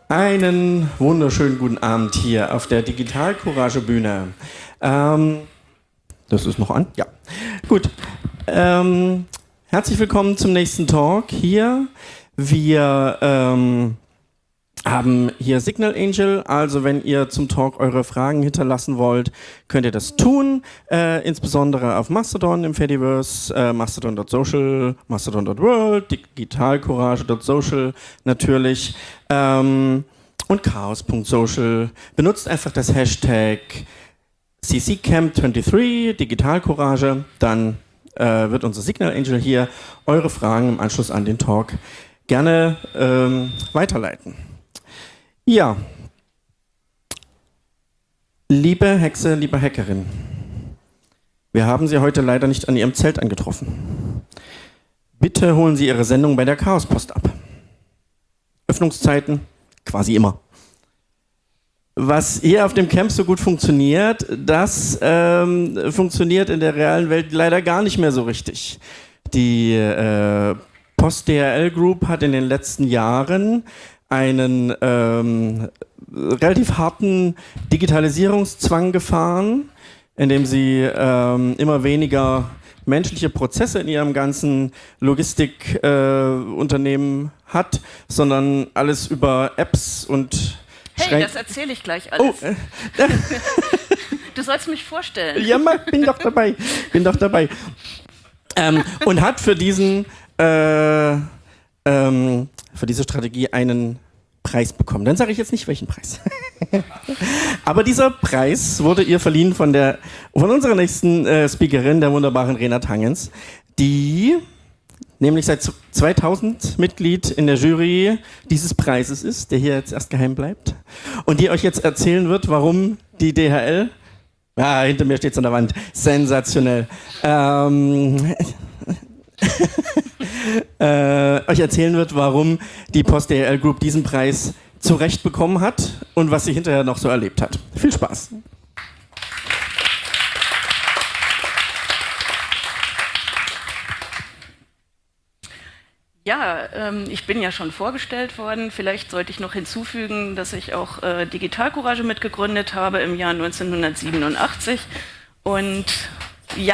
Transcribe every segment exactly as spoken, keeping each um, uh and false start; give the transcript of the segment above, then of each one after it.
Einen wunderschönen guten Abend hier auf der Digital Courage Bühne. Ähm, das ist noch an? Ja. Gut. Ähm, herzlich willkommen zum nächsten Talk hier. Wir ähm, haben hier Signal Angel, also wenn ihr zum Talk eure Fragen hinterlassen wollt, könnt ihr das tun, äh, insbesondere auf Mastodon im Fediverse, äh, mastodon dot social, mastodon dot world, digitalcourage dot social natürlich ähm, und chaos punkt social. Benutzt einfach das Hashtag C C Camp dreiundzwanzig, Digitalcourage, dann äh, wird unser Signal Angel hier eure Fragen im Anschluss an den Talk gerne ähm, weiterleiten. Ja, liebe Hexe, liebe Hackerin, wir haben Sie heute leider nicht an Ihrem Zelt angetroffen. Bitte holen Sie Ihre Sendung bei der Chaospost ab. Öffnungszeiten quasi immer. Was hier auf dem Camp so gut funktioniert, das ähm, funktioniert in der realen Welt leider gar nicht mehr so richtig. Die äh, Post D H L Group hat in den letzten Jahren einen ähm, relativ harten Digitalisierungszwang gefahren, indem sie ähm, immer weniger menschliche Prozesse in ihrem ganzen Logistikunternehmen äh, hat, sondern alles über Apps und Hey, das erzähle ich gleich alles. Oh, äh, du sollst mich vorstellen. Ja, mal, bin doch dabei. Bin doch dabei. Ähm, und hat für diesen äh, ähm, für diese Strategie einen Preis bekommen. Dann sage ich jetzt nicht, welchen Preis. Aber dieser Preis wurde ihr verliehen von der von unserer nächsten äh, Speakerin, der wunderbaren Renat Hangens, die nämlich seit zweitausend Mitglied in der Jury dieses Preises ist, der hier jetzt erst geheim bleibt und die euch jetzt erzählen wird, warum die D H L, ah, hinter mir steht es an der Wand, sensationell, ähm, äh, euch erzählen wird, warum die Post D H L Group diesen Preis zurecht bekommen hat und was sie hinterher noch so erlebt hat. Viel Spaß! Ja, ähm, ich bin ja schon vorgestellt worden. Vielleicht sollte ich noch hinzufügen, dass ich auch äh, Digital Courage mitgegründet habe im Jahr neunzehnhundertsiebenundachtzig. Und ja...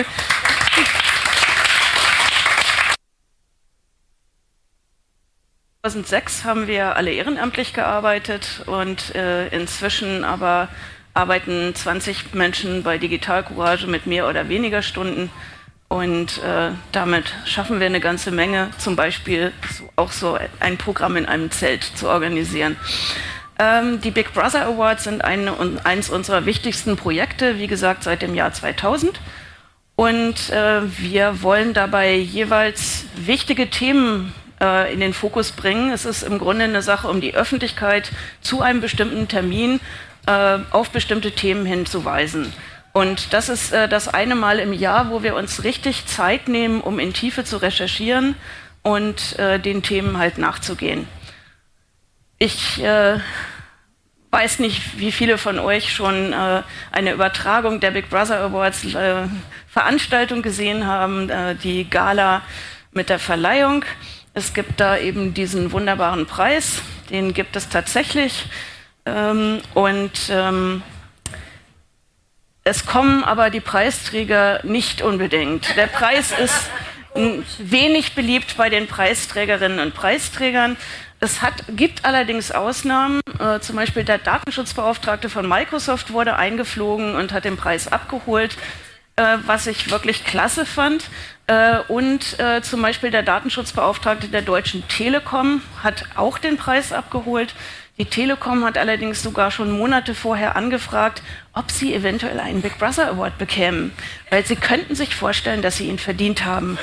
zweitausendsechs haben wir alle ehrenamtlich gearbeitet und äh, inzwischen aber arbeiten zwanzig Menschen bei Digital Courage mit mehr oder weniger Stunden und äh, damit schaffen wir eine ganze Menge, zum Beispiel so, auch so ein Programm in einem Zelt zu organisieren. Ähm, die Big Brother Awards sind eine, eines unserer wichtigsten Projekte, wie gesagt seit dem Jahr zweitausend. Und äh, wir wollen dabei jeweils wichtige Themen in den Fokus bringen. Es ist im Grunde eine Sache, um die Öffentlichkeit zu einem bestimmten Termin äh, auf bestimmte Themen hinzuweisen. Und das ist äh, das eine Mal im Jahr, wo wir uns richtig Zeit nehmen, um in Tiefe zu recherchieren und äh, den Themen halt nachzugehen. Ich äh, weiß nicht, wie viele von euch schon äh, eine Übertragung der Big Brother Awards äh, Veranstaltung gesehen haben, äh, die Gala mit der Verleihung. Es gibt da eben diesen wunderbaren Preis, den gibt es tatsächlich. Ähm, und ähm, es kommen aber die Preisträger nicht unbedingt. Der Preis ist wenig beliebt bei den Preisträgerinnen und Preisträgern. Es hat, gibt allerdings Ausnahmen. Äh, zum Beispiel der Datenschutzbeauftragte von Microsoft wurde eingeflogen und hat den Preis abgeholt, äh, was ich wirklich klasse fand. Äh, und äh, zum Beispiel der Datenschutzbeauftragte der Deutschen Telekom hat auch den Preis abgeholt. Die Telekom hat allerdings sogar schon Monate vorher angefragt, ob sie eventuell einen Big Brother Award bekämen, weil sie könnten sich vorstellen, dass sie ihn verdient haben.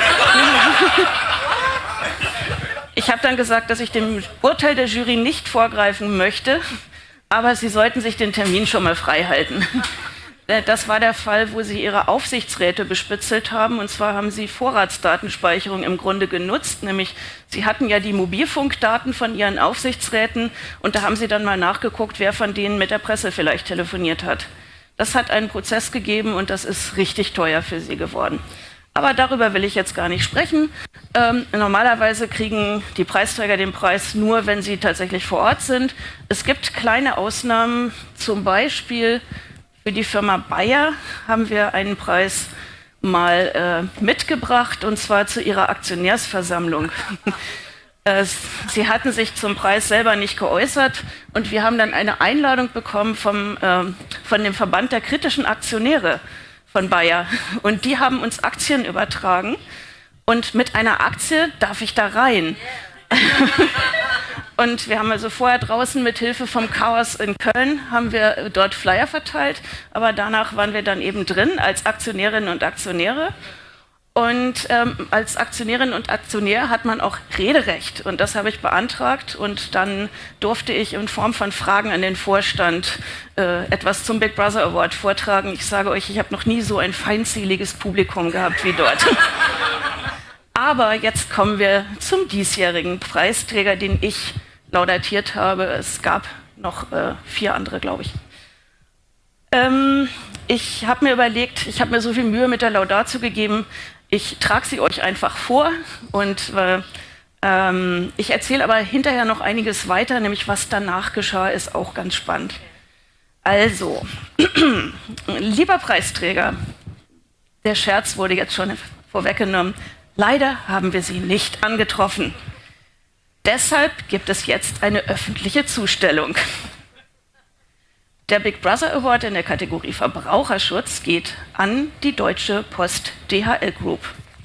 Ich habe dann gesagt, dass ich dem Urteil der Jury nicht vorgreifen möchte, aber sie sollten sich den Termin schon mal frei halten. Das war der Fall, wo sie ihre Aufsichtsräte bespitzelt haben. Und zwar haben sie Vorratsdatenspeicherung im Grunde genutzt. Nämlich, sie hatten ja die Mobilfunkdaten von ihren Aufsichtsräten. Und da haben sie dann mal nachgeguckt, wer von denen mit der Presse vielleicht telefoniert hat. Das hat einen Prozess gegeben und das ist richtig teuer für sie geworden. Aber darüber will ich jetzt gar nicht sprechen. Ähm, normalerweise kriegen die Preisträger den Preis nur, wenn sie tatsächlich vor Ort sind. Es gibt kleine Ausnahmen, zum Beispiel für die Firma Bayer haben wir einen Preis mal äh, mitgebracht, und zwar zu ihrer Aktionärsversammlung. äh, sie hatten sich zum Preis selber nicht geäußert, und wir haben dann eine Einladung bekommen vom, äh, von dem Verband der kritischen Aktionäre von Bayer, und die haben uns Aktien übertragen, und mit einer Aktie darf ich da rein. Und wir haben also vorher draußen mit Hilfe vom Chaos in Köln haben wir dort Flyer verteilt, aber danach waren wir dann eben drin als Aktionärinnen und Aktionäre. Und ähm, als Aktionärin und Aktionär hat man auch Rederecht, und das habe ich beantragt, und dann durfte ich in Form von Fragen an den Vorstand äh, etwas zum Big Brother Award vortragen. Ich sage euch, ich habe noch nie so ein feindseliges Publikum gehabt wie dort. Aber jetzt kommen wir zum diesjährigen Preisträger, den ich laudatiert habe. Es gab noch äh, vier andere, glaube ich. Ähm, ich habe mir überlegt, ich habe mir so viel Mühe mit der Laudatio gegeben, ich trage sie euch einfach vor, und äh, ähm, ich erzähle aber hinterher noch einiges weiter, nämlich was danach geschah, ist auch ganz spannend. Also, lieber Preisträger, der Scherz wurde jetzt schon vorweggenommen, leider haben wir Sie nicht angetroffen. Deshalb gibt es jetzt eine öffentliche Zustellung. Der Big Brother Award in der Kategorie Verbraucherschutz geht an die Deutsche Post D H L Group.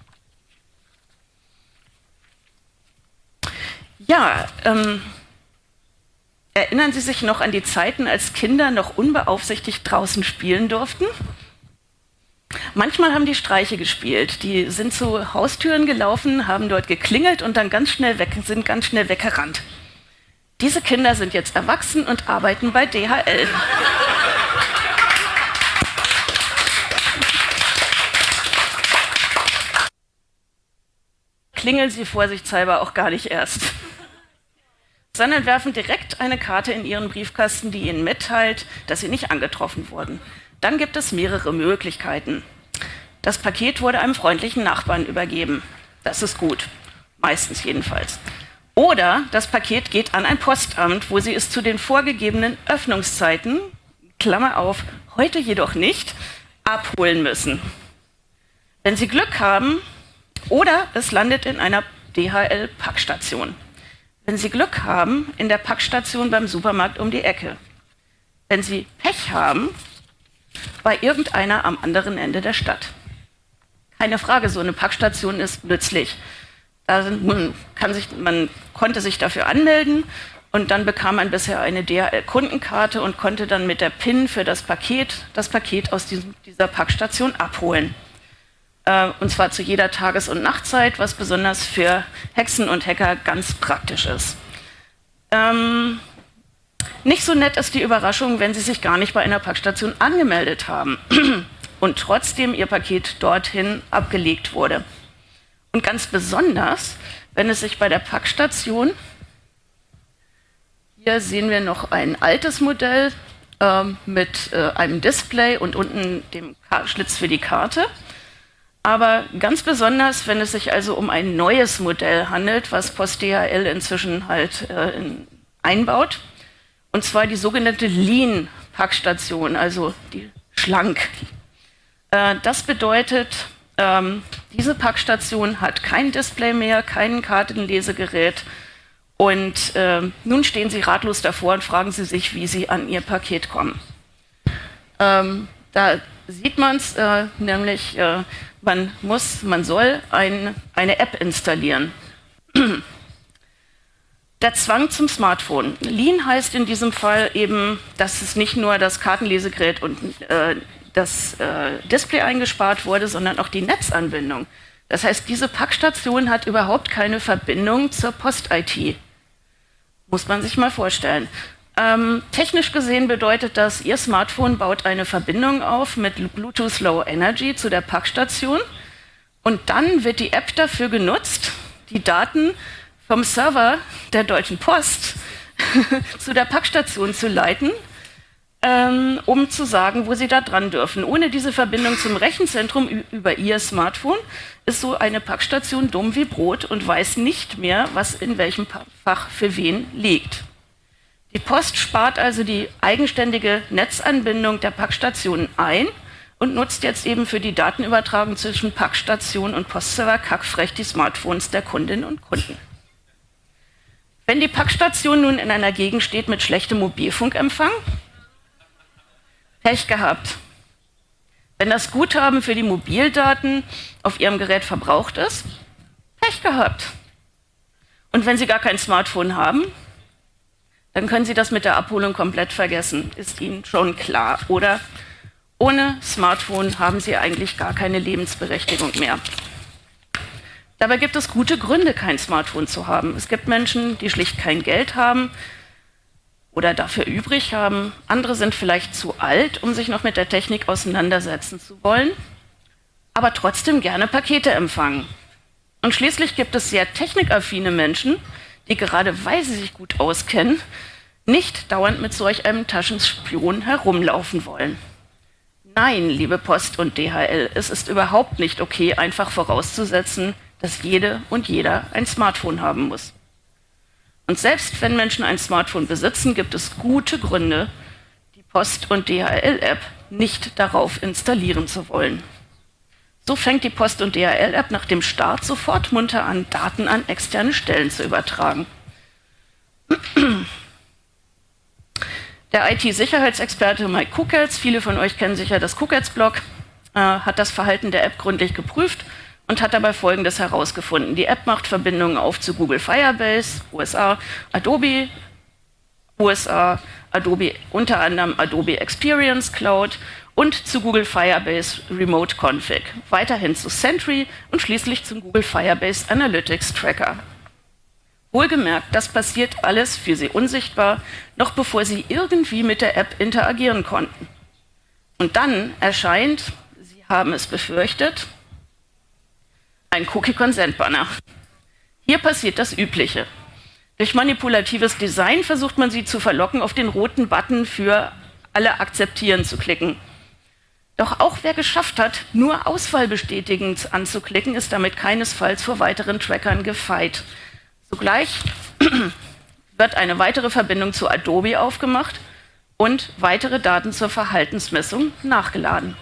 Ja, ähm, erinnern Sie sich noch an die Zeiten, als Kinder noch unbeaufsichtigt draußen spielen durften? Manchmal haben die Streiche gespielt. Die sind zu Haustüren gelaufen, haben dort geklingelt und dann ganz schnell weg, sind ganz schnell weggerannt. Diese Kinder sind jetzt erwachsen und arbeiten bei D H L. Klingeln Sie vorsichtshalber auch gar nicht erst, sondern werfen direkt eine Karte in Ihren Briefkasten, die Ihnen mitteilt, dass Sie nicht angetroffen wurden. Dann gibt es mehrere Möglichkeiten. Das Paket wurde einem freundlichen Nachbarn übergeben. Das ist gut, meistens jedenfalls. Oder das Paket geht an ein Postamt, wo Sie es zu den vorgegebenen Öffnungszeiten, Klammer auf, heute jedoch nicht, abholen müssen. Wenn Sie Glück haben, oder es landet in einer D H L-Packstation. Wenn Sie Glück haben, in der Packstation beim Supermarkt um die Ecke. Wenn Sie Pech haben, bei irgendeiner am anderen Ende der Stadt. Keine Frage, so eine Packstation ist nützlich. Da man, kann sich, man konnte sich dafür anmelden, und dann bekam man bisher eine D H L-Kundenkarte und konnte dann mit der PIN für das Paket das Paket aus diesem, dieser Packstation abholen. Äh, und zwar zu jeder Tages- und Nachtzeit, was besonders für Hexen und Hacker ganz praktisch ist. Ähm, nicht so nett ist die Überraschung, wenn Sie sich gar nicht bei einer Packstation angemeldet haben und trotzdem Ihr Paket dorthin abgelegt wurde. Und ganz besonders, wenn es sich bei der Packstation, hier sehen wir noch ein altes Modell äh, mit äh, einem Display und unten dem Schlitz für die Karte. Aber ganz besonders, wenn es sich also um ein neues Modell handelt, was Post D H L inzwischen halt äh, in, einbaut. Und zwar die sogenannte Lean-Packstation, also die schlank. Äh, das bedeutet, ähm, diese Packstation hat kein Display mehr, kein Kartenlesegerät, und äh, nun stehen Sie ratlos davor und fragen Sie sich, wie Sie an Ihr Paket kommen. Ähm, da sieht man es, äh, nämlich äh, man muss, man soll ein, eine App installieren. Der Zwang zum Smartphone. Lean heißt in diesem Fall eben, dass es nicht nur das Kartenlesegerät und äh, das äh, Display eingespart wurde, sondern auch die Netzanbindung. Das heißt, diese Packstation hat überhaupt keine Verbindung zur Post-I T. Muss man sich mal vorstellen. Ähm, technisch gesehen bedeutet das, Ihr Smartphone baut eine Verbindung auf mit Bluetooth Low Energy zu der Packstation, und dann wird die App dafür genutzt, die Daten vom Server der Deutschen Post zu der Packstation zu leiten, ähm, um zu sagen, wo Sie da dran dürfen. Ohne diese Verbindung zum Rechenzentrum über Ihr Smartphone ist so eine Packstation dumm wie Brot und weiß nicht mehr, was in welchem Fach für wen liegt. Die Post spart also die eigenständige Netzanbindung der Packstationen ein und nutzt jetzt eben für die Datenübertragung zwischen Packstation und Postserver kackfrech die Smartphones der Kundinnen und Kunden. Wenn die Packstation nun in einer Gegend steht mit schlechtem Mobilfunkempfang, Pech gehabt. Wenn das Guthaben für die Mobildaten auf Ihrem Gerät verbraucht ist, Pech gehabt. Und wenn Sie gar kein Smartphone haben, dann können Sie das mit der Abholung komplett vergessen, ist Ihnen schon klar, oder? Ohne Smartphone haben Sie eigentlich gar keine Lebensberechtigung mehr. Dabei gibt es gute Gründe, kein Smartphone zu haben. Es gibt Menschen, die schlicht kein Geld haben oder dafür übrig haben. Andere sind vielleicht zu alt, um sich noch mit der Technik auseinandersetzen zu wollen, aber trotzdem gerne Pakete empfangen. Und schließlich gibt es sehr technikaffine Menschen, die gerade, weil sie sich gut auskennen, nicht dauernd mit solch einem Taschenspion herumlaufen wollen. Nein, liebe Post und D H L, es ist überhaupt nicht okay, einfach vorauszusetzen, dass jede und jeder ein Smartphone haben muss. Und selbst wenn Menschen ein Smartphone besitzen, gibt es gute Gründe, die Post- und D H L-App nicht darauf installieren zu wollen. So fängt die Post- und D H L-App nach dem Start sofort munter an, Daten an externe Stellen zu übertragen. Der I T-Sicherheitsexperte Mike Kuckelz, viele von euch kennen sicher das Kuckelz-Blog, äh, hat das Verhalten der App gründlich geprüft und hat dabei Folgendes herausgefunden. Die App macht Verbindungen auf zu Google Firebase, U S A, Adobe, U S A, Adobe, unter anderem Adobe Experience Cloud und zu Google Firebase Remote Config, weiterhin zu Sentry und schließlich zum Google Firebase Analytics Tracker. Wohlgemerkt, das passiert alles für Sie unsichtbar, noch bevor Sie irgendwie mit der App interagieren konnten. Und dann erscheint, Sie haben es befürchtet, ein Cookie-Consent-Banner. Hier passiert das Übliche. Durch manipulatives Design versucht man Sie zu verlocken, auf den roten Button für alle akzeptieren zu klicken. Doch auch wer geschafft hat, nur auswahlbestätigend anzuklicken, ist damit keinesfalls vor weiteren Trackern gefeit. Sogleich wird eine weitere Verbindung zu Adobe aufgemacht und weitere Daten zur Verhaltensmessung nachgeladen.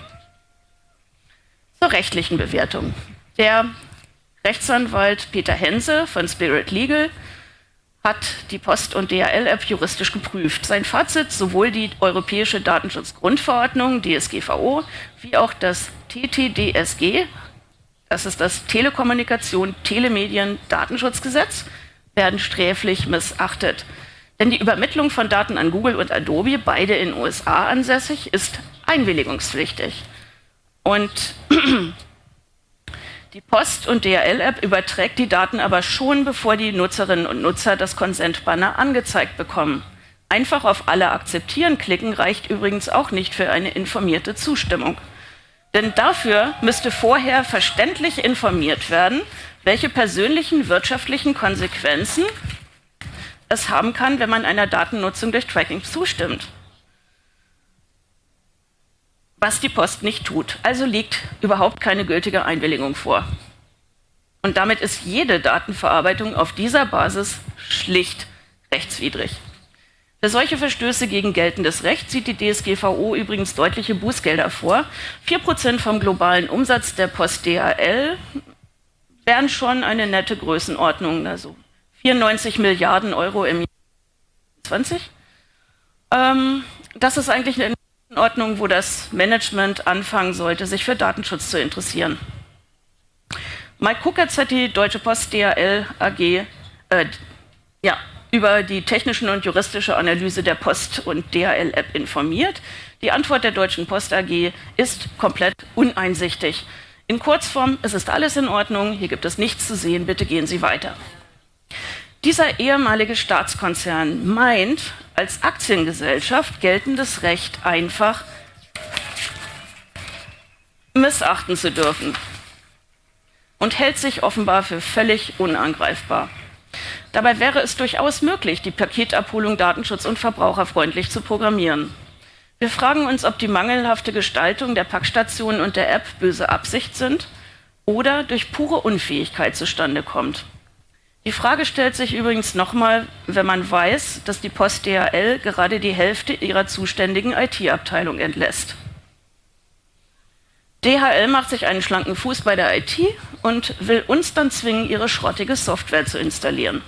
Zur rechtlichen Bewertung. Der Rechtsanwalt Peter Hense von Spirit Legal hat die Post- und D H L-App juristisch geprüft. Sein Fazit: Sowohl die Europäische Datenschutzgrundverordnung, D S G V O, wie auch das T T D S G, das ist das Telekommunikation, Telemedien, Datenschutzgesetz, werden sträflich missachtet. Denn die Übermittlung von Daten an Google und Adobe, beide in den U S A ansässig, ist einwilligungspflichtig. Und die Post- und D H L-App überträgt die Daten aber schon, bevor die Nutzerinnen und Nutzer das Consent-Banner angezeigt bekommen. Einfach auf Alle akzeptieren klicken reicht übrigens auch nicht für eine informierte Zustimmung. Denn dafür müsste vorher verständlich informiert werden, welche persönlichen wirtschaftlichen Konsequenzen es haben kann, wenn man einer Datennutzung durch Tracking zustimmt. Was die Post nicht tut. Also liegt überhaupt keine gültige Einwilligung vor. Und damit ist jede Datenverarbeitung auf dieser Basis schlicht rechtswidrig. Für solche Verstöße gegen geltendes Recht sieht die D S G V O übrigens deutliche Bußgelder vor. vier Prozent vom globalen Umsatz der Post D H L wären schon eine nette Größenordnung, also vierundneunzig Milliarden Euro im Jahr zwanzig. Ähm, das ist eigentlich eine Ordnung, wo das Management anfangen sollte, sich für Datenschutz zu interessieren. Mike Kuckelz hat die Deutsche Post D H L A G äh, ja, über die technische und juristische Analyse der Post- und D H L-App informiert. Die Antwort der Deutschen Post A G ist komplett uneinsichtig. In Kurzform: Es ist alles in Ordnung, hier gibt es nichts zu sehen, bitte gehen Sie weiter. Dieser ehemalige Staatskonzern meint, als Aktiengesellschaft geltendes Recht einfach missachten zu dürfen und hält sich offenbar für völlig unangreifbar. Dabei wäre es durchaus möglich, die Paketabholung datenschutz- und verbraucherfreundlich zu programmieren. Wir fragen uns, ob die mangelhafte Gestaltung der Packstationen und der App böse Absicht sind oder durch pure Unfähigkeit zustande kommt. Die Frage stellt sich übrigens nochmal, wenn man weiß, dass die Post D H L gerade die Hälfte ihrer zuständigen I T-Abteilung entlässt. D H L macht sich einen schlanken Fuß bei der I T und will uns dann zwingen, ihre schrottige Software zu installieren.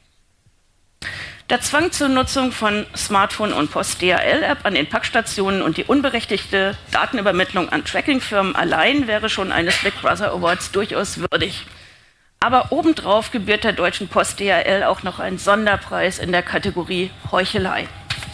Der Zwang zur Nutzung von Smartphone- und Post-D H L-App an den Packstationen und die unberechtigte Datenübermittlung an Trackingfirmen allein wäre schon eines Big Brother Awards durchaus würdig. Aber obendrauf gebührt der Deutschen Post D H L auch noch ein Sonderpreis in der Kategorie Heuchelei.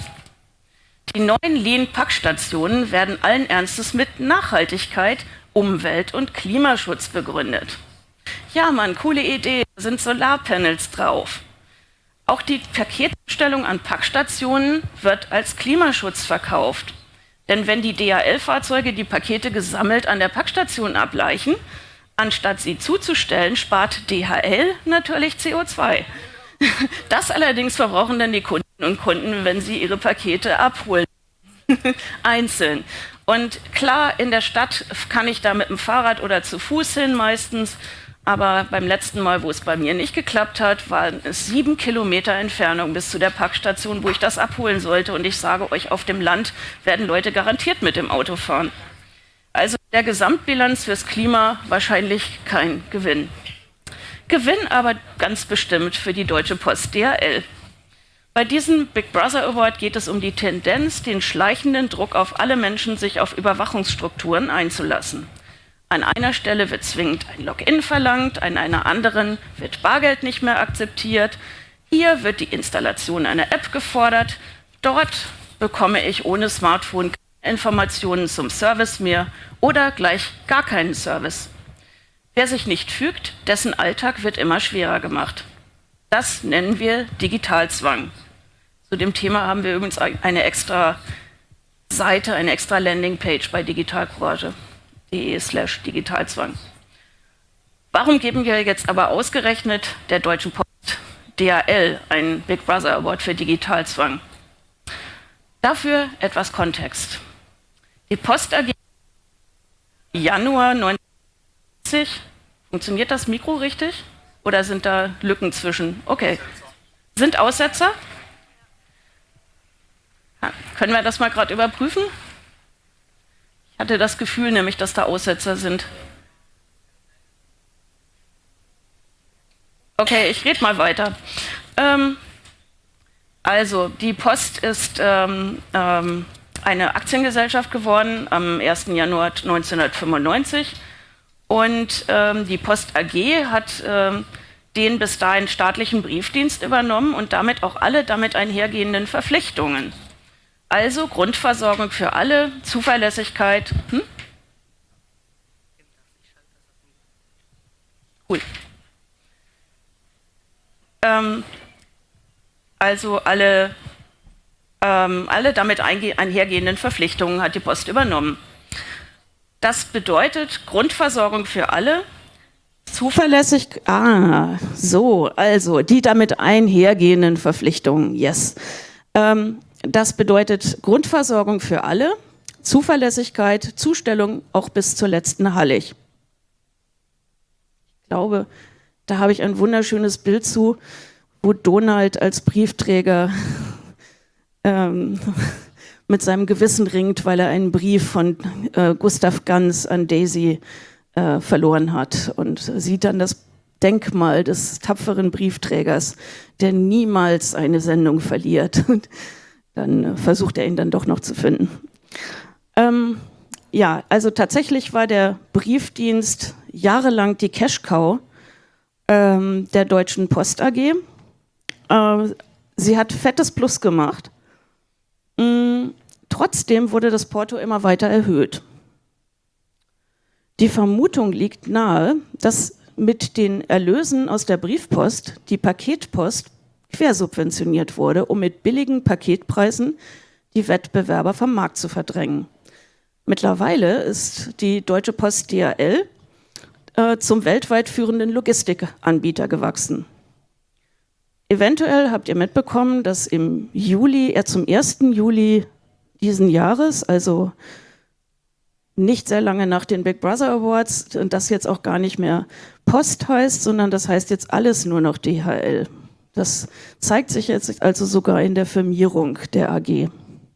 Die neuen Lean-Packstationen werden allen Ernstes mit Nachhaltigkeit, Umwelt- und Klimaschutz begründet. Ja, Mann, coole Idee, da sind Solarpanels drauf. Auch die Paketbestellung an Packstationen wird als Klimaschutz verkauft. Denn wenn die D H L-Fahrzeuge die Pakete gesammelt an der Packstation ableichen, anstatt sie zuzustellen, spart D H L natürlich C O zwei. Das allerdings verbrauchen dann die Kunden und Kunden, wenn sie ihre Pakete abholen. Einzeln. Und klar, in der Stadt kann ich da mit dem Fahrrad oder zu Fuß hin meistens. Aber beim letzten Mal, wo es bei mir nicht geklappt hat, waren es sieben Kilometer Entfernung bis zu der Packstation, wo ich das abholen sollte. Und ich sage euch, auf dem Land werden Leute garantiert mit dem Auto fahren. Also der Gesamtbilanz fürs Klima wahrscheinlich kein Gewinn. Gewinn aber ganz bestimmt für die Deutsche Post D H L. Bei diesem Big Brother Award geht es um die Tendenz, den schleichenden Druck auf alle Menschen, sich auf Überwachungsstrukturen einzulassen. An einer Stelle wird zwingend ein Login verlangt, an einer anderen wird Bargeld nicht mehr akzeptiert. Hier wird die Installation einer App gefordert. Dort bekomme ich ohne Smartphone keine Informationen zum Service mehr oder gleich gar keinen Service. Wer sich nicht fügt, dessen Alltag wird immer schwerer gemacht. Das nennen wir Digitalzwang. Zu dem Thema haben wir übrigens eine extra Seite, eine extra Landingpage bei digitalcourage punkt de slash Digitalzwang. Warum geben wir jetzt aber ausgerechnet der Deutschen Post D H L einen Big Brother Award für Digitalzwang? Dafür etwas Kontext. Die Post A G Januar neunzehnhundertsiebzig, funktioniert das Mikro richtig? Oder sind da Lücken zwischen? Okay. Sind Aussetzer? Ja, können wir das mal gerade überprüfen? Ich hatte das Gefühl nämlich, dass da Aussetzer sind. Okay, ich rede mal weiter. Ähm, also, die Post ist ähm, ähm, eine Aktiengesellschaft geworden am ersten Januar neunzehnhundertfünfundneunzig. Und ähm, die Post A G hat ähm, den bis dahin staatlichen Briefdienst übernommen und damit auch alle damit einhergehenden Verpflichtungen. Also Grundversorgung für alle, Zuverlässigkeit. Hm? Cool. Ähm, also alle, ähm, alle damit einhergehenden Verpflichtungen hat die Post übernommen. Das bedeutet Grundversorgung für alle, zuverlässig. Ah, so, also die damit einhergehenden Verpflichtungen, yes. Ähm, das bedeutet Grundversorgung für alle, Zuverlässigkeit, Zustellung auch bis zur letzten Hallig. Ich glaube, da habe ich ein wunderschönes Bild zu, wo Donald als Briefträger ähm, mit seinem Gewissen ringt, weil er einen Brief von äh, Gustav Ganz an Daisy äh, verloren hat und sieht dann das Denkmal des tapferen Briefträgers, der niemals eine Sendung verliert. Und dann äh, versucht er ihn dann doch noch zu finden. Ähm, ja, also tatsächlich war der Briefdienst jahrelang die Cash-Cow ähm, der Deutschen Post A G. Äh, sie hat fettes Plus gemacht. Mm, trotzdem wurde das Porto immer weiter erhöht. Die Vermutung liegt nahe, dass mit den Erlösen aus der Briefpost die Paketpost quersubventioniert wurde, um mit billigen Paketpreisen die Wettbewerber vom Markt zu verdrängen. Mittlerweile ist die Deutsche Post D H L äh, zum weltweit führenden Logistikanbieter gewachsen. Eventuell habt ihr mitbekommen, dass im Juli, er zum ersten Juli diesen Jahres, also nicht sehr lange nach den Big Brother Awards, und das jetzt auch gar nicht mehr Post heißt, sondern das heißt jetzt alles nur noch D H L. Das zeigt sich jetzt also sogar in der Firmierung der A G.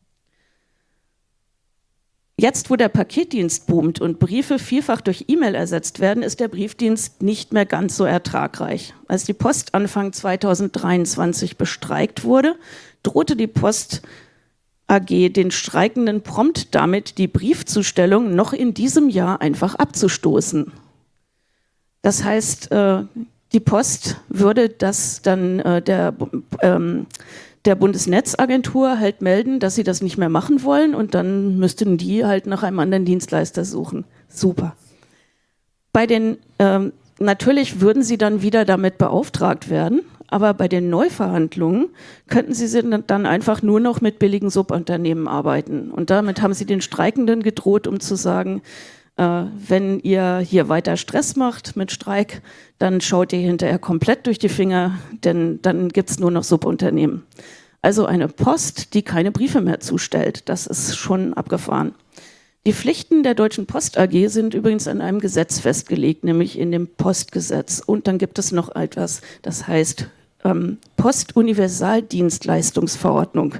Jetzt, wo der Paketdienst boomt und Briefe vielfach durch E-Mail ersetzt werden, ist der Briefdienst nicht mehr ganz so ertragreich. Als die Post Anfang zweitausenddreiundzwanzig bestreikt wurde, drohte die Post A G den Streikenden prompt damit, die Briefzustellung noch in diesem Jahr einfach abzustoßen. Das heißt, die Post würde das dann der, der Bundesnetzagentur halt melden, dass sie das nicht mehr machen wollen, und dann müssten die halt nach einem anderen Dienstleister suchen. Super. Bei den, ähm, natürlich würden sie dann wieder damit beauftragt werden, aber bei den Neuverhandlungen könnten sie dann einfach nur noch mit billigen Subunternehmen arbeiten. Und damit haben sie den Streikenden gedroht, um zu sagen, äh, wenn ihr hier weiter Stress macht mit Streik, dann schaut ihr hinterher komplett durch die Finger, denn dann gibt es nur noch Subunternehmen. Also eine Post, die keine Briefe mehr zustellt, das ist schon abgefahren. Die Pflichten der Deutschen Post A G sind übrigens in einem Gesetz festgelegt, nämlich in dem Postgesetz. Und dann gibt es noch etwas, das heißt ähm, Postuniversaldienstleistungsverordnung.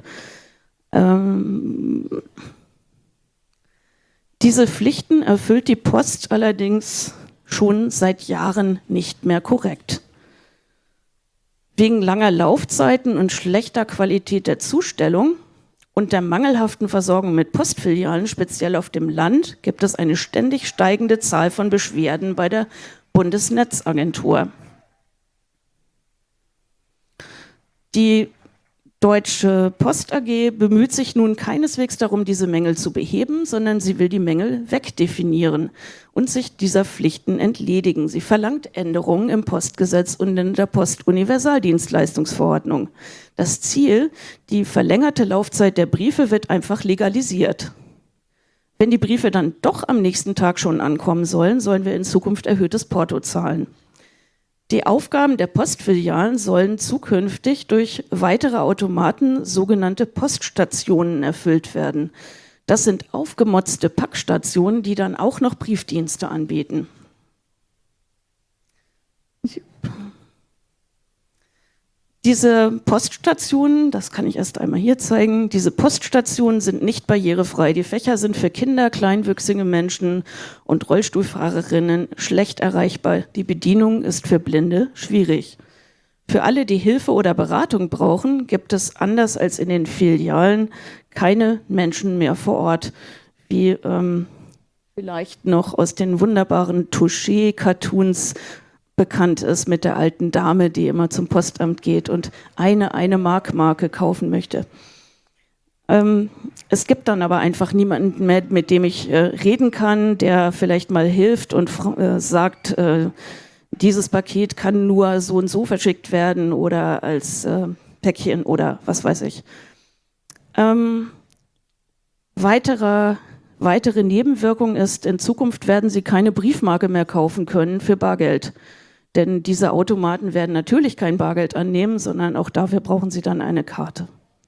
Ähm, diese Pflichten erfüllt die Post allerdings schon seit Jahren nicht mehr korrekt. Wegen langer Laufzeiten und schlechter Qualität der Zustellung und der mangelhaften Versorgung mit Postfilialen, speziell auf dem Land, gibt es eine ständig steigende Zahl von Beschwerden bei der Bundesnetzagentur. Die Deutsche Post A G bemüht sich nun keineswegs darum, diese Mängel zu beheben, sondern sie will die Mängel wegdefinieren und sich dieser Pflichten entledigen. Sie verlangt Änderungen im Postgesetz und in der Postuniversaldienstleistungsverordnung. Das Ziel, die verlängerte Laufzeit der Briefe, wird einfach legalisiert. Wenn die Briefe dann doch am nächsten Tag schon ankommen sollen, sollen wir in Zukunft erhöhtes Porto zahlen. Die Aufgaben der Postfilialen sollen zukünftig durch weitere Automaten, sogenannte Poststationen, erfüllt werden. Das sind aufgemotzte Packstationen, die dann auch noch Briefdienste anbieten. Diese Poststationen, das kann ich erst einmal hier zeigen, diese Poststationen sind nicht barrierefrei. Die Fächer sind für Kinder, kleinwüchsige Menschen und Rollstuhlfahrerinnen schlecht erreichbar. Die Bedienung ist für Blinde schwierig. Für alle, die Hilfe oder Beratung brauchen, gibt es anders als in den Filialen keine Menschen mehr vor Ort, wie ähm, vielleicht noch aus den wunderbaren Touché-Cartoons bekannt ist mit der alten Dame, die immer zum Postamt geht und eine eine Mark-Marke kaufen möchte. Ähm, es gibt dann aber einfach niemanden mehr, mit dem ich äh, reden kann, der vielleicht mal hilft und äh, sagt, äh, dieses Paket kann nur so und so verschickt werden oder als äh, Päckchen oder was weiß ich. Ähm, weiterer, weitere Nebenwirkung ist, in Zukunft werden Sie keine Briefmarke mehr kaufen können für Bargeld. Denn diese Automaten werden natürlich kein Bargeld annehmen, sondern auch dafür brauchen Sie dann eine Karte.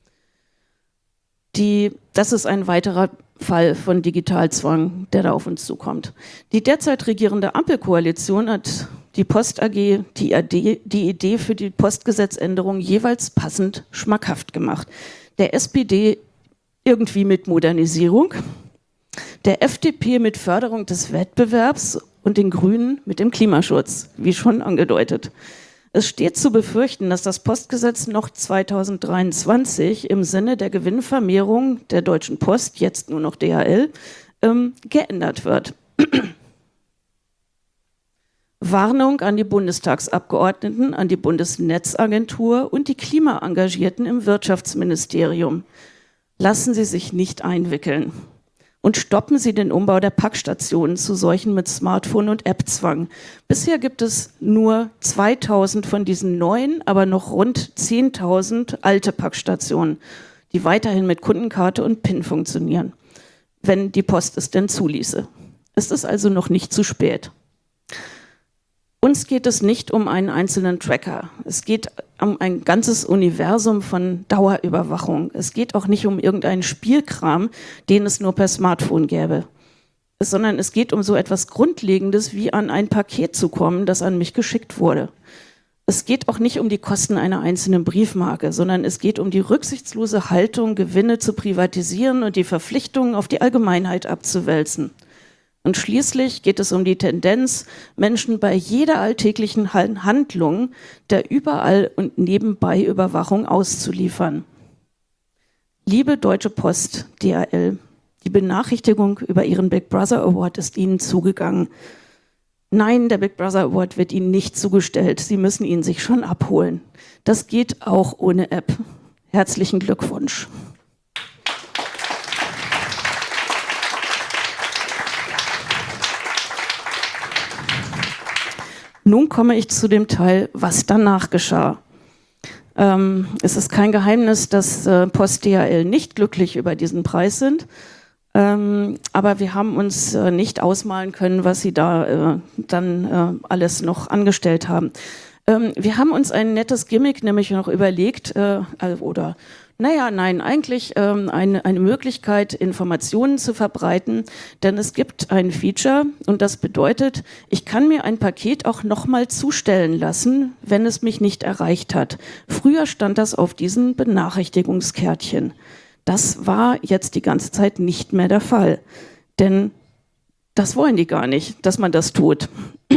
Die, das ist ein weiterer Fall von Digitalzwang, der da auf uns zukommt. Die derzeit regierende Ampelkoalition hat die Post A G die, die Idee für die Postgesetzänderung jeweils passend schmackhaft gemacht. Der S P D irgendwie mit Modernisierung, der F D P mit Förderung des Wettbewerbs und den Grünen mit dem Klimaschutz, wie schon angedeutet. Es steht zu befürchten, dass das Postgesetz noch zweitausenddreiundzwanzig im Sinne der Gewinnvermehrung der Deutschen Post, jetzt nur noch D H L, ähm, geändert wird. Warnung an die Bundestagsabgeordneten, an die Bundesnetzagentur und die Klimaengagierten im Wirtschaftsministerium. Lassen Sie sich nicht einwickeln. Und stoppen Sie den Umbau der Packstationen zu solchen mit Smartphone- und App-Zwang. Bisher gibt es nur zweitausend von diesen neuen, aber noch rund zehntausend alte Packstationen, die weiterhin mit Kundenkarte und PIN funktionieren, wenn die Post es denn zuließe. Es ist also noch nicht zu spät. Uns geht es nicht um einen einzelnen Tracker. Es geht um ein ganzes Universum von Dauerüberwachung. Es geht auch nicht um irgendeinen Spielkram, den es nur per Smartphone gäbe, sondern es geht um so etwas Grundlegendes, wie an ein Paket zu kommen, das an mich geschickt wurde. Es geht auch nicht um die Kosten einer einzelnen Briefmarke, sondern es geht um die rücksichtslose Haltung, Gewinne zu privatisieren und die Verpflichtungen auf die Allgemeinheit abzuwälzen. Und schließlich geht es um die Tendenz, Menschen bei jeder alltäglichen Handlung der Überall- und Nebenbei-Überwachung auszuliefern. Liebe Deutsche Post, D H L, die Benachrichtigung über Ihren Big Brother Award ist Ihnen zugegangen. Nein, der Big Brother Award wird Ihnen nicht zugestellt. Sie müssen ihn sich schon abholen. Das geht auch ohne App. Herzlichen Glückwunsch. Nun komme ich zu dem Teil, was danach geschah. Ähm, es ist kein Geheimnis, dass äh, Post D H L nicht glücklich über diesen Preis sind. Ähm, aber wir haben uns äh, nicht ausmalen können, was sie da äh, dann äh, alles noch angestellt haben. Ähm, wir haben uns ein nettes Gimmick nämlich noch überlegt, äh, oder naja, nein, eigentlich ähm, eine, eine Möglichkeit, Informationen zu verbreiten, denn es gibt ein Feature und das bedeutet, ich kann mir ein Paket auch nochmal zustellen lassen, wenn es mich nicht erreicht hat. Früher stand das auf diesen Benachrichtigungskärtchen. Das war jetzt die ganze Zeit nicht mehr der Fall, denn das wollen die gar nicht, dass man das tut.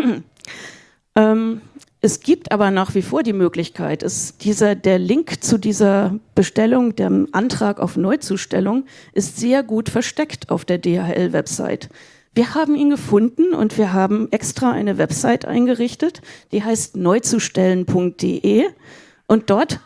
ähm, es gibt aber nach wie vor die Möglichkeit, es, dieser, der Link zu dieser Bestellung, dem Antrag auf Neuzustellung, ist sehr gut versteckt auf der D H L-Website. Wir haben ihn gefunden und wir haben extra eine Website eingerichtet, die heißt neuzustellen punkt de und dort...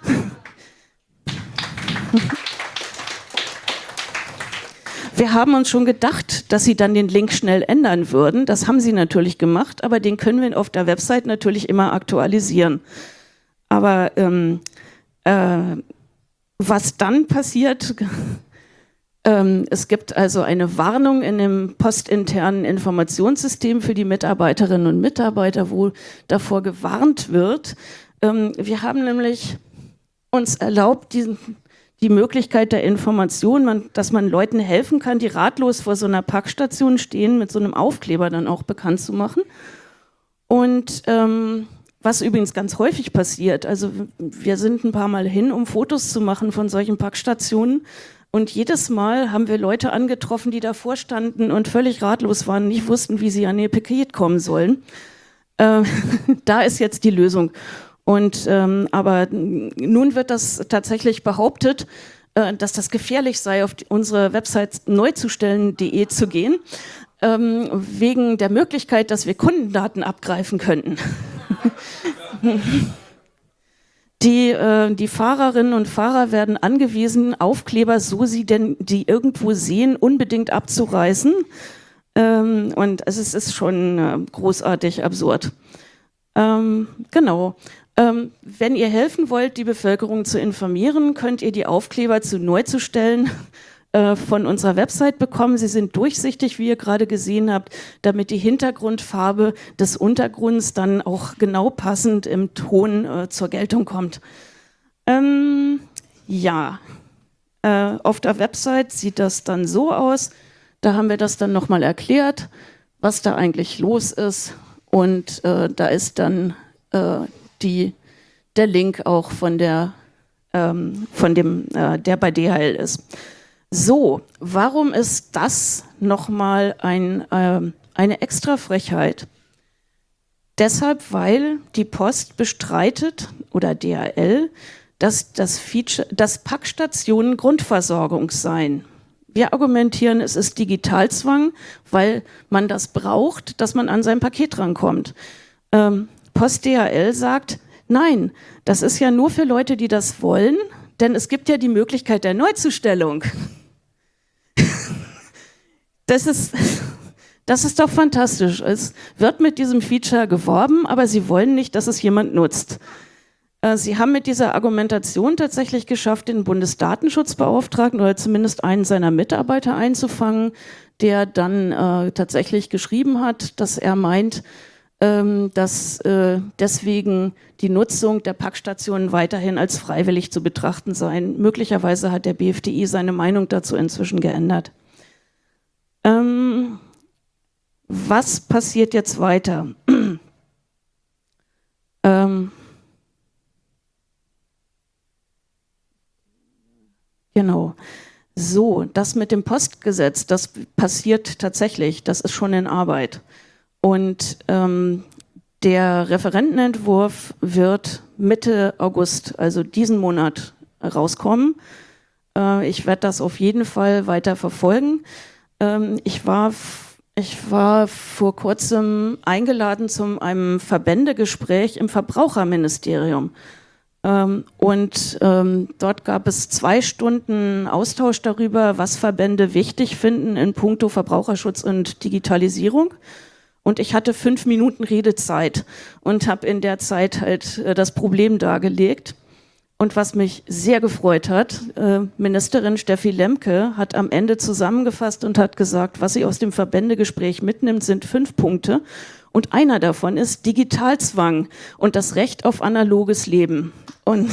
Wir haben uns schon gedacht, dass sie dann den Link schnell ändern würden. Das haben sie natürlich gemacht, aber den können wir auf der Website natürlich immer aktualisieren. Aber ähm, äh, was dann passiert, ähm, es gibt also eine Warnung in dem postinternen Informationssystem für die Mitarbeiterinnen und Mitarbeiter, wo davor gewarnt wird. Ähm, wir haben nämlich uns erlaubt, diesen die Möglichkeit der Information, man, dass man Leuten helfen kann, die ratlos vor so einer Packstation stehen, mit so einem Aufkleber dann auch bekannt zu machen. Und ähm, was übrigens ganz häufig passiert, also wir sind ein paar Mal hin, um Fotos zu machen von solchen Packstationen. Und jedes Mal haben wir Leute angetroffen, die davor standen und völlig ratlos waren, nicht wussten, wie sie an ihr Paket kommen sollen. Äh, da ist jetzt die Lösung. Und ähm, aber nun wird das tatsächlich behauptet, äh, dass das gefährlich sei, auf die, unsere Website neuzustellen punkt de zu gehen, ähm, wegen der Möglichkeit, dass wir Kundendaten abgreifen könnten. die, äh, die Fahrerinnen und Fahrer werden angewiesen, Aufkleber, so sie denn die irgendwo sehen, unbedingt abzureißen. Ähm, und es ist, ist schon äh, großartig absurd. Ähm, genau. Ähm, wenn ihr helfen wollt, die Bevölkerung zu informieren, könnt ihr die Aufkleber zu Neuzustellen äh, von unserer Website bekommen. Sie sind durchsichtig, wie ihr gerade gesehen habt, damit die Hintergrundfarbe des Untergrunds dann auch genau passend im Ton äh, zur Geltung kommt. Ähm, ja, äh, auf der Website sieht das dann so aus. Da haben wir das dann nochmal erklärt, was da eigentlich los ist. Und äh, da ist dann äh, Die, der Link auch von der, ähm, von dem, äh, der bei D H L ist. So, warum ist das nochmal ein, äh, eine extra Frechheit? Deshalb, weil die Post bestreitet, oder D H L, dass, das Feature, dass Packstationen Grundversorgung seien. Wir argumentieren, es ist Digitalzwang, weil man das braucht, dass man an sein Paket rankommt. Ähm, Post D H L sagt, nein, das ist ja nur für Leute, die das wollen, denn es gibt ja die Möglichkeit der Neuzustellung. Das ist, das ist doch fantastisch. Es wird mit diesem Feature geworben, aber sie wollen nicht, dass es jemand nutzt. Sie haben mit dieser Argumentation tatsächlich geschafft, den Bundesdatenschutzbeauftragten oder zumindest einen seiner Mitarbeiter einzufangen, der dann äh, tatsächlich geschrieben hat, dass er meint, ähm, dass äh, deswegen die Nutzung der Packstationen weiterhin als freiwillig zu betrachten sein. Möglicherweise hat der B F D I seine Meinung dazu inzwischen geändert. Ähm, was passiert jetzt weiter? ähm, genau. So, das mit dem Postgesetz, das passiert tatsächlich, das ist schon in Arbeit. Und ähm, der Referentenentwurf wird Mitte August, also diesen Monat, rauskommen. Äh, ich werde das auf jeden Fall weiter verfolgen. Ähm, ich war, ich war vor kurzem eingeladen zu einem Verbändegespräch im Verbraucherministerium. Ähm, und ähm, dort gab es zwei Stunden Austausch darüber, was Verbände wichtig finden in puncto Verbraucherschutz und Digitalisierung. Und ich hatte fünf Minuten Redezeit und habe in der Zeit halt äh, das Problem dargelegt. Und was mich sehr gefreut hat, äh, Ministerin Steffi Lemke hat am Ende zusammengefasst und hat gesagt, was sie aus dem Verbändegespräch mitnimmt, sind fünf Punkte. Und einer davon ist Digitalzwang und das Recht auf analoges Leben. Und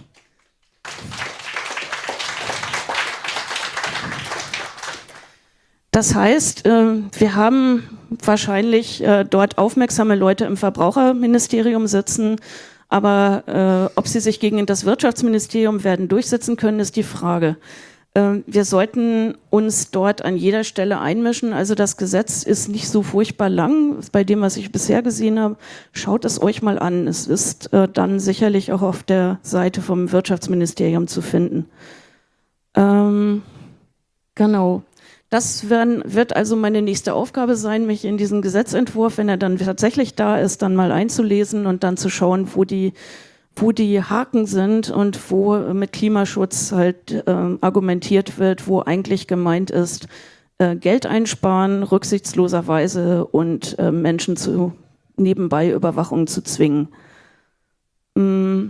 das heißt, wir haben wahrscheinlich dort aufmerksame Leute im Verbraucherministerium sitzen, aber ob sie sich gegen das Wirtschaftsministerium werden durchsetzen können, ist die Frage. Wir sollten uns dort an jeder Stelle einmischen. Also das Gesetz ist nicht so furchtbar lang, bei dem, was ich bisher gesehen habe. Schaut es euch mal an. Es ist äh, dann sicherlich auch auf der Seite vom Wirtschaftsministerium zu finden. Ähm, genau. Das werden, wird also meine nächste Aufgabe sein, mich in diesen Gesetzentwurf, wenn er dann tatsächlich da ist, dann mal einzulesen und dann zu schauen, wo die wo die Haken sind und wo mit Klimaschutz halt äh, argumentiert wird, wo eigentlich gemeint ist, äh, Geld einsparen, rücksichtsloserweise und äh, Menschen zu nebenbei Überwachung zu zwingen. Mm.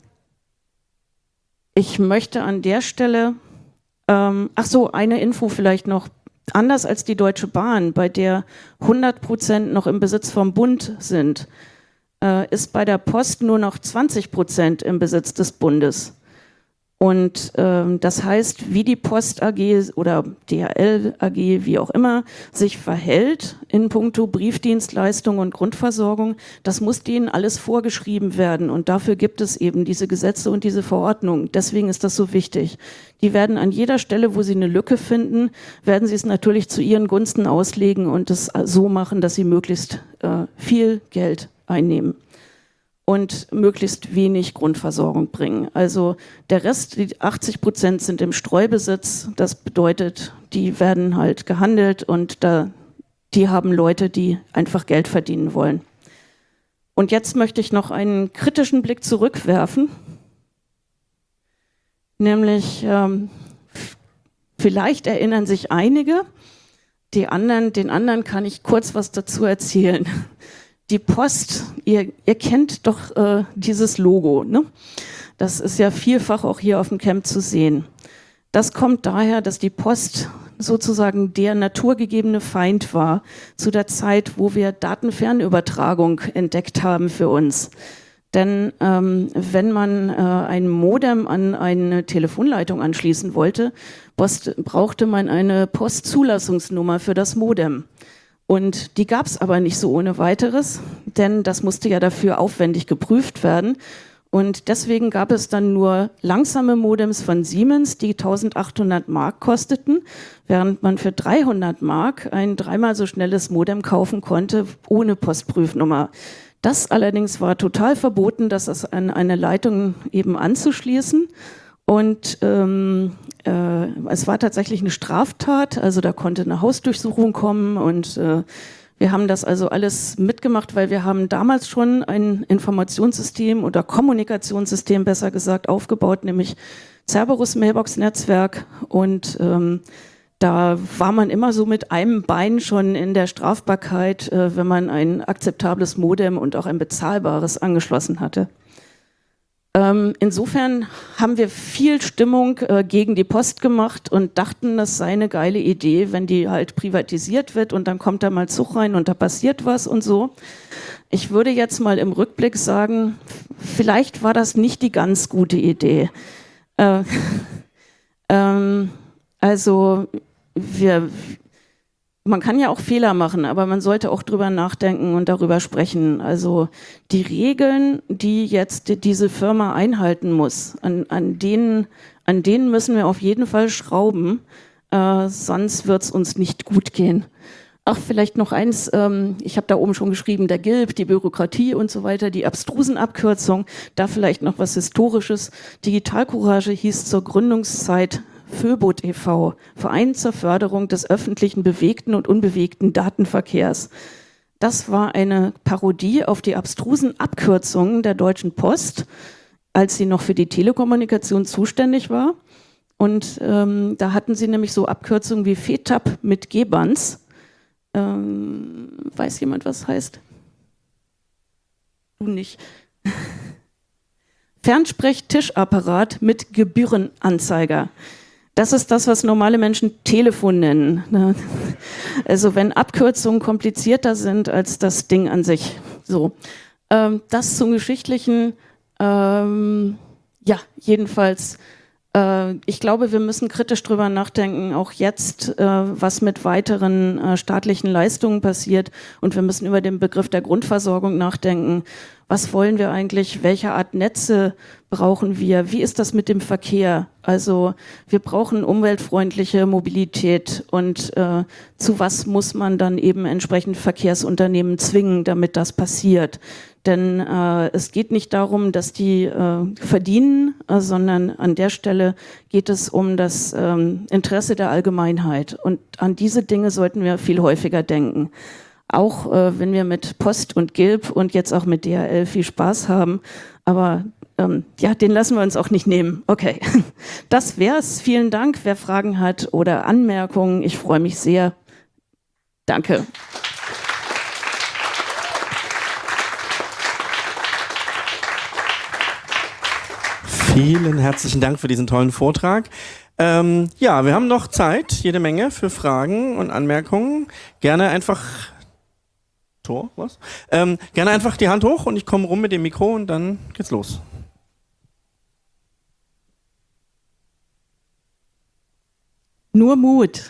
Ich möchte an der Stelle, ähm, ach so, eine Info vielleicht noch, anders als die Deutsche Bahn, bei der hundert Prozent noch im Besitz vom Bund sind, ist bei der Post nur noch zwanzig Prozent im Besitz des Bundes. Und ähm, das heißt, wie die Post A G oder D H L A G, wie auch immer, sich verhält in puncto Briefdienstleistung und Grundversorgung, das muss denen alles vorgeschrieben werden. Und dafür gibt es eben diese Gesetze und diese Verordnungen. Deswegen ist das so wichtig. Die werden an jeder Stelle, wo sie eine Lücke finden, werden sie es natürlich zu ihren Gunsten auslegen und es so machen, dass sie möglichst äh, viel Geld einnehmen und möglichst wenig Grundversorgung bringen. Also der Rest, die achtzig Prozent sind im Streubesitz. Das bedeutet, die werden halt gehandelt und da, die haben Leute, die einfach Geld verdienen wollen. Und jetzt möchte ich noch einen kritischen Blick zurückwerfen. Nämlich, ähm, vielleicht erinnern sich einige, die anderen, den anderen kann ich kurz was dazu erzählen. Die Post, ihr, ihr kennt doch äh, dieses Logo, ne? Das ist ja vielfach auch hier auf dem Camp zu sehen. Das kommt daher, dass die Post sozusagen der naturgegebene Feind war zu der Zeit, wo wir Datenfernübertragung entdeckt haben für uns. Denn ähm, wenn man äh, ein Modem an eine Telefonleitung anschließen wollte, Post, brauchte man eine Postzulassungsnummer für das Modem. Und die gab es aber nicht so ohne weiteres, denn das musste ja dafür aufwendig geprüft werden. Und deswegen gab es dann nur langsame Modems von Siemens, die eintausendachthundert Mark kosteten, während man für dreihundert Mark ein dreimal so schnelles Modem kaufen konnte, ohne Postprüfnummer. Das allerdings war total verboten, das an eine Leitung eben anzuschließen. Und ähm, äh, es war tatsächlich eine Straftat, also da konnte eine Hausdurchsuchung kommen und äh, wir haben das also alles mitgemacht, weil wir haben damals schon ein Informationssystem oder Kommunikationssystem, besser gesagt, aufgebaut, nämlich Cerberus Mailbox Netzwerk und ähm, da war man immer so mit einem Bein schon in der Strafbarkeit, äh, wenn man ein akzeptables Modem und auch ein bezahlbares angeschlossen hatte. Ähm, insofern haben wir viel Stimmung äh, gegen die Post gemacht und dachten, das sei eine geile Idee, wenn die halt privatisiert wird und dann kommt da mal Zug rein und da passiert was und so. Ich würde jetzt mal im Rückblick sagen, vielleicht war das nicht die ganz gute Idee. Äh, ähm, also wir... Man kann ja auch Fehler machen, aber man sollte auch drüber nachdenken und darüber sprechen. Also die Regeln, die jetzt diese Firma einhalten muss, an, an, denen, an denen müssen wir auf jeden Fall schrauben, äh, sonst wird es uns nicht gut gehen. Ach, vielleicht noch eins, ähm, ich habe da oben schon geschrieben, der G I L B, die Bürokratie und so weiter, die abstrusen Abkürzungen, da vielleicht noch was Historisches. Digitalcourage hieß zur Gründungszeit Föbot e V, Verein zur Förderung des öffentlichen bewegten und unbewegten Datenverkehrs. Das war eine Parodie auf die abstrusen Abkürzungen der Deutschen Post, als sie noch für die Telekommunikation zuständig war. Und ähm, da hatten sie nämlich so Abkürzungen wie F E T A P mit G-Bands. Ähm, weiß jemand, was heißt? Du nicht. Fernsprech-Tischapparat mit Gebührenanzeiger. Das ist das, was normale Menschen Telefon nennen. Also wenn Abkürzungen komplizierter sind als das Ding an sich. So, ähm, das zum Geschichtlichen. Ähm, ja, jedenfalls. Äh, ich glaube, wir müssen kritisch drüber nachdenken, auch jetzt, äh, was mit weiteren äh, staatlichen Leistungen passiert. Und wir müssen über den Begriff der Grundversorgung nachdenken. Was wollen wir eigentlich? Welche Art Netze brauchen wir? Wie ist das mit dem Verkehr? Also wir brauchen umweltfreundliche Mobilität und äh, zu was muss man dann eben entsprechend Verkehrsunternehmen zwingen, damit das passiert? Denn äh, es geht nicht darum, dass die äh, verdienen, äh, sondern an der Stelle geht es um das ähm, Interesse der Allgemeinheit. Und an diese Dinge sollten wir viel häufiger denken. Auch äh, wenn wir mit Post und G I L B und jetzt auch mit D H L viel Spaß haben. Aber ähm, ja, den lassen wir uns auch nicht nehmen. Okay, das wär's. Vielen Dank. Wer Fragen hat oder Anmerkungen, ich freue mich sehr. Danke. Vielen herzlichen Dank für diesen tollen Vortrag. Ähm, ja, wir haben noch Zeit, jede Menge für Fragen und Anmerkungen. Gerne einfach... Tor, was? Ähm, gerne einfach die Hand hoch und ich komme rum mit dem Mikro und dann geht's los. Nur Mut.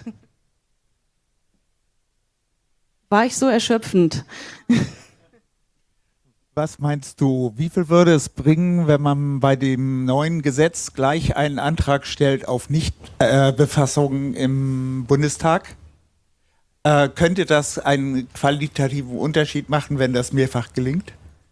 War ich so erschöpfend? Was meinst du, wie viel würde es bringen, wenn man bei dem neuen Gesetz gleich einen Antrag stellt auf Nichtbefassung äh, im Bundestag? Äh, könnte das einen qualitativen Unterschied machen, wenn das mehrfach gelingt?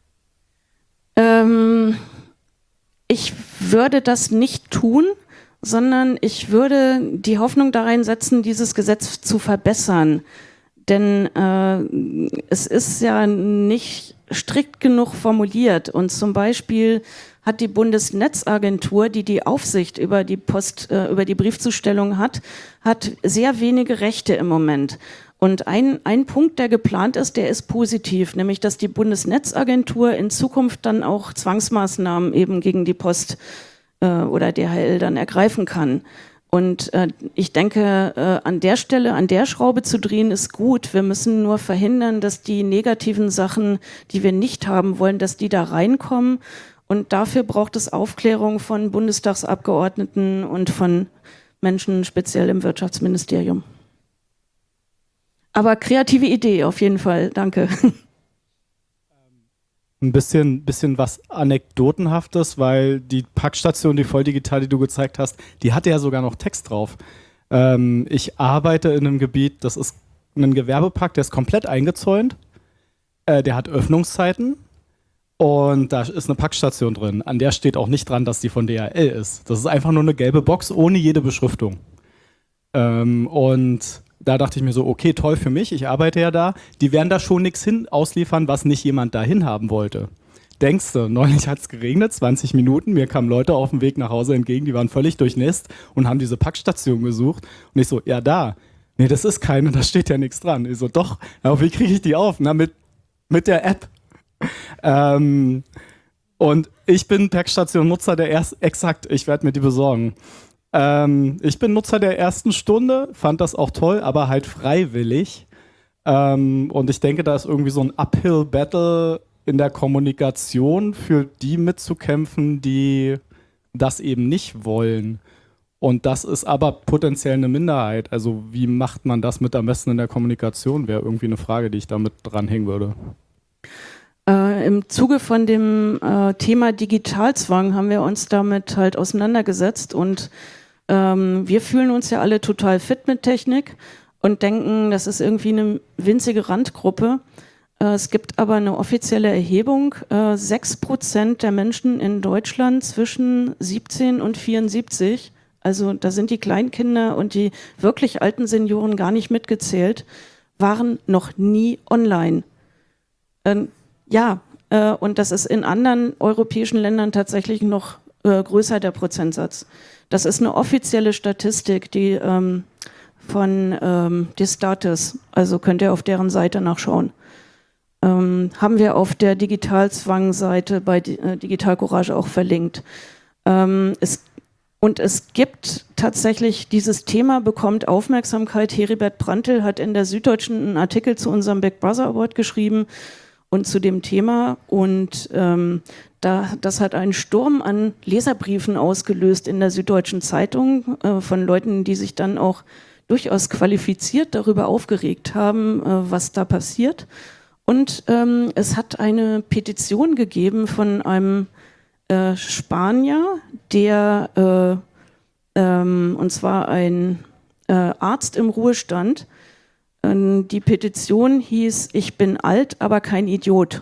Ähm, ich würde das nicht tun, sondern ich würde die Hoffnung darin setzen, dieses Gesetz zu verbessern. Denn äh, es ist ja nicht strikt genug formuliert. Und zum Beispiel hat die Bundesnetzagentur, die die Aufsicht über die Post, äh, über die Briefzustellung hat, hat sehr wenige Rechte im Moment. Und ein, ein Punkt, der geplant ist, der ist positiv, nämlich dass die Bundesnetzagentur in Zukunft dann auch Zwangsmaßnahmen eben gegen die Post äh, oder D H L dann ergreifen kann. Und äh, ich denke, äh, an der Stelle, an der Schraube zu drehen, ist gut. Wir müssen nur verhindern, dass die negativen Sachen, die wir nicht haben wollen, dass die da reinkommen. Und dafür braucht es Aufklärung von Bundestagsabgeordneten und von Menschen speziell im Wirtschaftsministerium. Aber kreative Idee auf jeden Fall, danke. Ein bisschen, bisschen was Anekdotenhaftes, weil die Packstation, die Volldigital, die du gezeigt hast, die hatte ja sogar noch Text drauf. Ähm, ich arbeite in einem Gebiet, das ist ein Gewerbepark, der ist komplett eingezäunt. Äh, der hat Öffnungszeiten und da ist eine Packstation drin. An der steht auch nicht dran, dass die von D H L ist. Das ist einfach nur eine gelbe Box ohne jede Beschriftung. Ähm, und da dachte ich mir so, okay, toll für mich, ich arbeite ja da. Die werden da schon nichts hin ausliefern, was nicht jemand dahin haben wollte. Denkst du, neulich hat es geregnet, zwanzig Minuten, mir kamen Leute auf dem Weg nach Hause entgegen, die waren völlig durchnässt und haben diese Packstation gesucht. Und ich so, ja da. Nee, das ist keine, da steht ja nichts dran. Ich so, doch, aber wie kriege ich die auf? Na, mit, mit der App. Ähm, Und ich bin Packstation-Nutzer der ersten, exakt, ich werde mir die besorgen. Ähm, ich bin Nutzer der ersten Stunde, fand das auch toll, aber halt freiwillig. Ähm, und ich denke, da ist irgendwie so ein Uphill-Battle in der Kommunikation für die mitzukämpfen, die das eben nicht wollen. Und das ist aber potenziell eine Minderheit. Also wie macht man das mit am besten in der Kommunikation, wäre irgendwie eine Frage, die ich damit dranhängen würde. Äh, Im Zuge von dem äh, Thema Digitalzwang haben wir uns damit halt auseinandergesetzt und ähm, wir fühlen uns ja alle total fit mit Technik und denken, das ist irgendwie eine winzige Randgruppe. Äh, es gibt aber eine offizielle Erhebung, äh, sechs Prozent der Menschen in Deutschland zwischen siebzehn und vierundsiebzig, also da sind die Kleinkinder und die wirklich alten Senioren gar nicht mitgezählt, waren noch nie online. Ähm, Ja, äh, und das ist in anderen europäischen Ländern tatsächlich noch äh, größer, der Prozentsatz. Das ist eine offizielle Statistik, die ähm, von ähm, Distatis, also könnt ihr auf deren Seite nachschauen. Ähm, haben wir auf der Digitalzwang-Seite bei äh, Digital Courage auch verlinkt. Ähm, es, und es gibt tatsächlich, dieses Thema bekommt Aufmerksamkeit. Heribert Prantl hat in der Süddeutschen einen Artikel zu unserem Big Brother Award geschrieben, und zu dem Thema und ähm, da, das hat einen Sturm an Leserbriefen ausgelöst in der Süddeutschen Zeitung äh, von Leuten, die sich dann auch durchaus qualifiziert darüber aufgeregt haben, äh, was da passiert. Und ähm, es hat eine Petition gegeben von einem äh, Spanier, der äh, ähm, und zwar ein äh, Arzt im Ruhestand. Die Petition hieß, ich bin alt, aber kein Idiot.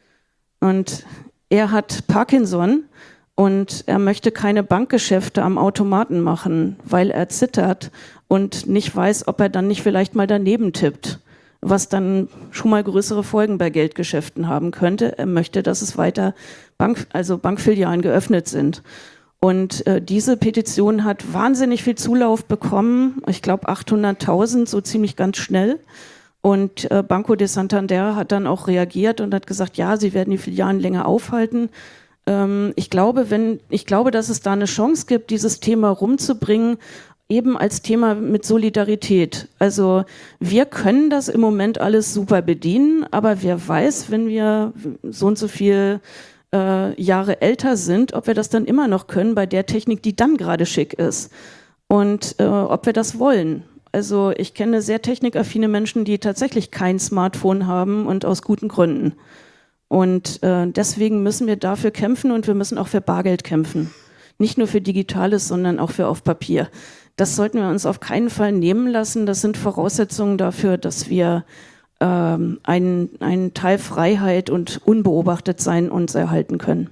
Und er hat Parkinson und er möchte keine Bankgeschäfte am Automaten machen, weil er zittert und nicht weiß, ob er dann nicht vielleicht mal daneben tippt, was dann schon mal größere Folgen bei Geldgeschäften haben könnte. Er möchte, dass es weiter Bank, also Bankfilialen geöffnet sind. Und äh, diese Petition hat wahnsinnig viel Zulauf bekommen, ich glaube achthunderttausend, so ziemlich ganz schnell. Und äh, Banco de Santander hat dann auch reagiert und hat gesagt, ja, sie werden die Filialen länger aufhalten. Ähm, ich glaube, wenn, ich glaube, dass es da eine Chance gibt, dieses Thema rumzubringen, eben als Thema mit Solidarität. Also wir können das im Moment alles super bedienen, aber wer weiß, wenn wir so und so viel Äh, Jahre älter sind, ob wir das dann immer noch können bei der Technik, die dann gerade schick ist und äh, ob wir das wollen. Also ich kenne sehr technikaffine Menschen, die tatsächlich kein Smartphone haben und aus guten Gründen. Und äh, deswegen müssen wir dafür kämpfen und wir müssen auch für Bargeld kämpfen. Nicht nur für Digitales, sondern auch für auf Papier. Das sollten wir uns auf keinen Fall nehmen lassen. Das sind Voraussetzungen dafür, dass wir ähm, einen, einen Teil Freiheit und unbeobachtet sein uns erhalten können.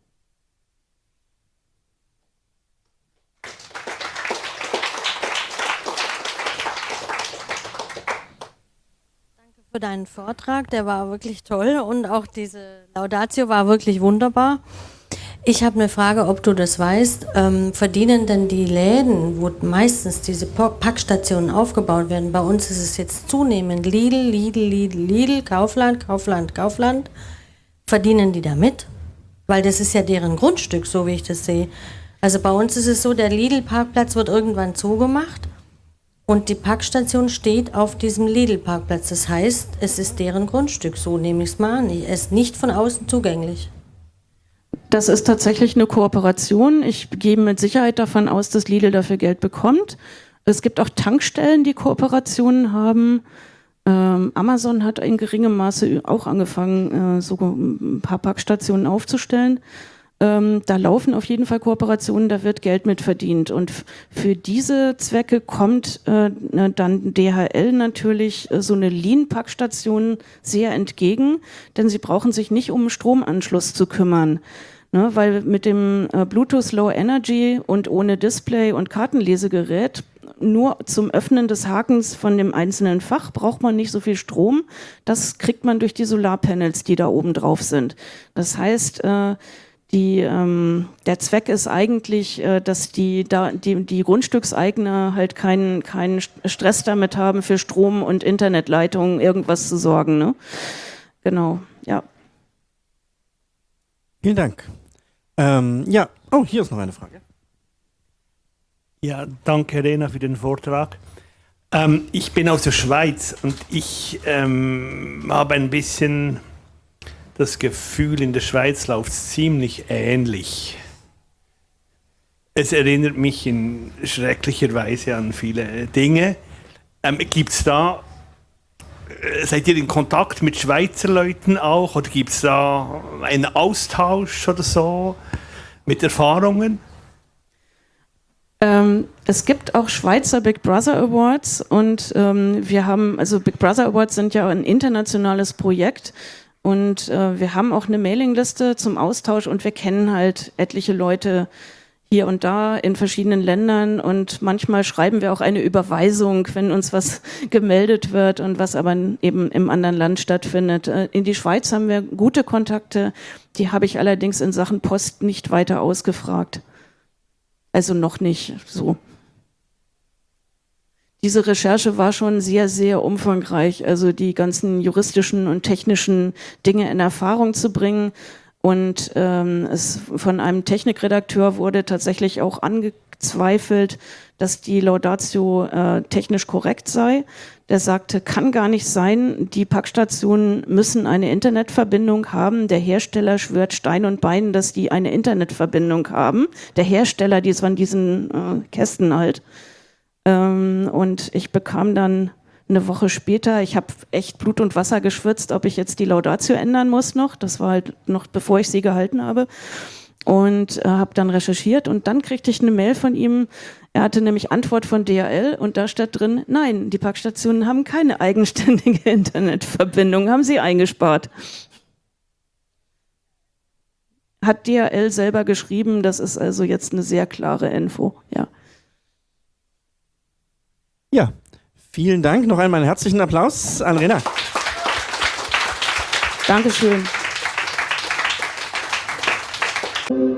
Danke für deinen Vortrag, der war wirklich toll und auch diese Laudatio war wirklich wunderbar. Ich habe eine Frage, ob du das weißt. Ähm, verdienen denn die Läden, wo meistens diese Packstationen aufgebaut werden, bei uns ist es jetzt zunehmend Lidl, Lidl, Lidl, Lidl, Kaufland, Kaufland, Kaufland, verdienen die damit? Weil das ist ja deren Grundstück, so wie ich das sehe. Also bei uns ist es so, der Lidl-Parkplatz wird irgendwann zugemacht und die Packstation steht auf diesem Lidl-Parkplatz. Das heißt, es ist deren Grundstück, so nehme ich es mal an. Es ist nicht von außen zugänglich. Das ist tatsächlich eine Kooperation. Ich gehe mit Sicherheit davon aus, dass Lidl dafür Geld bekommt. Es gibt auch Tankstellen, die Kooperationen haben. Ähm, Amazon hat in geringem Maße auch angefangen, äh, so ein paar Packstationen aufzustellen. Ähm, da laufen auf jeden Fall Kooperationen, da wird Geld mit verdient. Und f- für diese Zwecke kommt äh, dann D H L natürlich äh, so eine Lean-Packstation sehr entgegen, denn sie brauchen sich nicht um einen Stromanschluss zu kümmern. Ne, weil mit dem äh, Bluetooth Low Energy und ohne Display und Kartenlesegerät nur zum Öffnen des Hakens von dem einzelnen Fach braucht man nicht so viel Strom. Das kriegt man durch die Solarpanels, die da oben drauf sind. Das heißt, äh, die, ähm, der Zweck ist eigentlich, äh, dass die, da, die, die Grundstückseigner halt keinen keinen Stress damit haben, für Strom und Internetleitungen irgendwas zu sorgen. Ne? Genau, ja. Vielen Dank. Ähm, ja, oh, hier ist noch eine Frage. Ja, danke Rena für den Vortrag. Ähm, ich bin aus der Schweiz und ich ähm, habe ein bisschen das Gefühl, in der Schweiz läuft es ziemlich ähnlich. Es erinnert mich in schrecklicher Weise an viele Dinge. Ähm, Gibt es da, äh, seid ihr in Kontakt mit Schweizer Leuten auch oder gibt es da einen Austausch oder so mit Erfahrungen? Ähm, es gibt auch Schweizer Big Brother Awards und ähm, wir haben, also Big Brother Awards sind ja ein internationales Projekt und äh, wir haben auch eine Mailingliste zum Austausch und wir kennen halt etliche Leute hier und da in verschiedenen Ländern und manchmal schreiben wir auch eine Überweisung, wenn uns was gemeldet wird und was aber eben im anderen Land stattfindet. Äh, in die Schweiz haben wir gute Kontakte, die habe ich allerdings in Sachen Post nicht weiter ausgefragt. Also noch nicht so. Diese Recherche war schon sehr, sehr umfangreich, also die ganzen juristischen und technischen Dinge in Erfahrung zu bringen. Und ähm, es von einem Technikredakteur wurde tatsächlich auch angezweifelt, dass die Laudatio äh, technisch korrekt sei. Der sagte, kann gar nicht sein, die Packstationen müssen eine Internetverbindung haben. Der Hersteller schwört Stein und Bein, dass die eine Internetverbindung haben. Der Hersteller, die von diesen äh, Kästen halt. Ähm, und ich bekam dann eine Woche später, ich habe echt Blut und Wasser geschwitzt, ob ich jetzt die Laudatio ändern muss noch. Das war halt noch bevor ich sie gehalten habe. Und äh, habe dann recherchiert und dann kriegte ich eine Mail von ihm. Er hatte nämlich Antwort von D H L und da stand drin, nein, die Packstationen haben keine eigenständige Internetverbindung, haben sie eingespart. Hat D H L selber geschrieben, das ist also jetzt eine sehr klare Info, ja. Ja, vielen Dank. Noch einmal einen herzlichen Applaus an Rena. Dankeschön.